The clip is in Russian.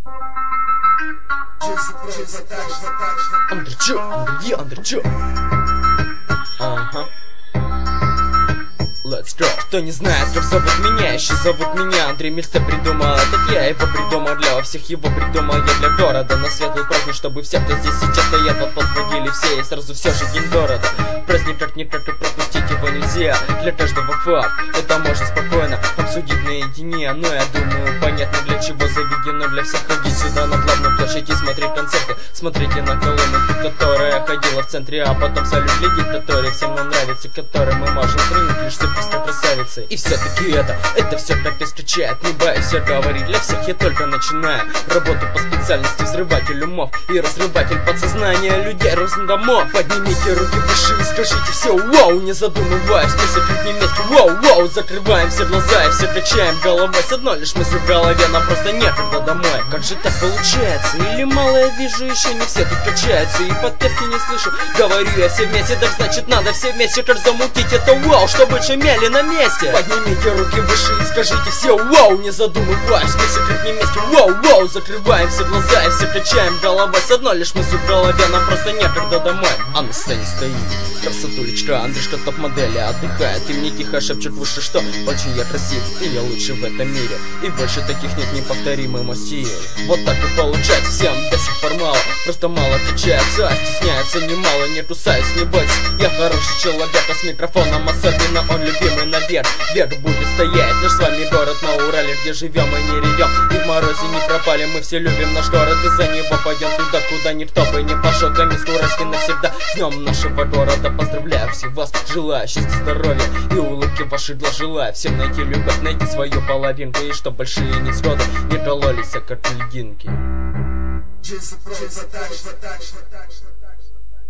Андрей, ага. Let's go. Кто не знает, как зовут меня, еще зовут меня Андрей Мильце придумал этот я, его придумал для всех, его придумал я для города. На светлый праздник, чтобы все, кто здесь сейчас стоят, вот подходили все, и сразу все же день города. Праздник как никак, и пропустить его нельзя. Для каждого факт, это можно спокойно обсудить наедине. Но я думаю, понятно, для чего заведено для всех ходить сюда на главную площадь и смотреть концерты. Смотрите на колонну, которая ходила в центре, а потом салют глядит, который всем нам нравится, который мы можем тренить лишь красавицы. И все-таки это все как исключает. Не боюсь я говорить, для всех я только начинаю работу по специальности взрыватель умов и разрыватель подсознания людей разных домов. Поднимите руки выше и скажите все вау, не задумываясь, мы сидим вместе, вау, закрываем все глаза и все качаем головой с одной лишь мыслью в голове, нам просто некогда домой. Как же так получается? Или мало я вижу, еще не все тут качаются и подпевки не слышу. Говорю я все вместе, так значит надо все вместе как замутить это вау, чтобы шумели на месте. Поднимите руки выше и скажите все вау, не задумываясь, мы сидим вместе, вау, закрываем все глаза и все качаем головой с одной лишь мыслью в голове, нам просто некогда домой. А на сцене стоит красотулечка Андрюшка, топ-модели отдыхает и мне тихо шепчет в уши, что очень я красив и я лучший в этом мире, и больше таких нет неповторимый мой стиль. Вот так и получается, всем до сих пор мало, просто мало качается, а стесняется немало. Не кусаюсь, не бойся, я хороший человек, а с микрофоном особенно он любимый навек. Век будет стоять наш с вами город на Урале, где живем и не ревем, и в морозе не пропали. Мы все любим наш город и за него пойдем туда, куда никто бы не пошел. Каменск уральский навсегда, с днем нашего города поздравляю всех вас, желаю счастья, здоровья и улыбки ваши для. Желаю всем найти любовь, найти свою половинку, и чтоб большие невзгоды не кололись, как льдинки.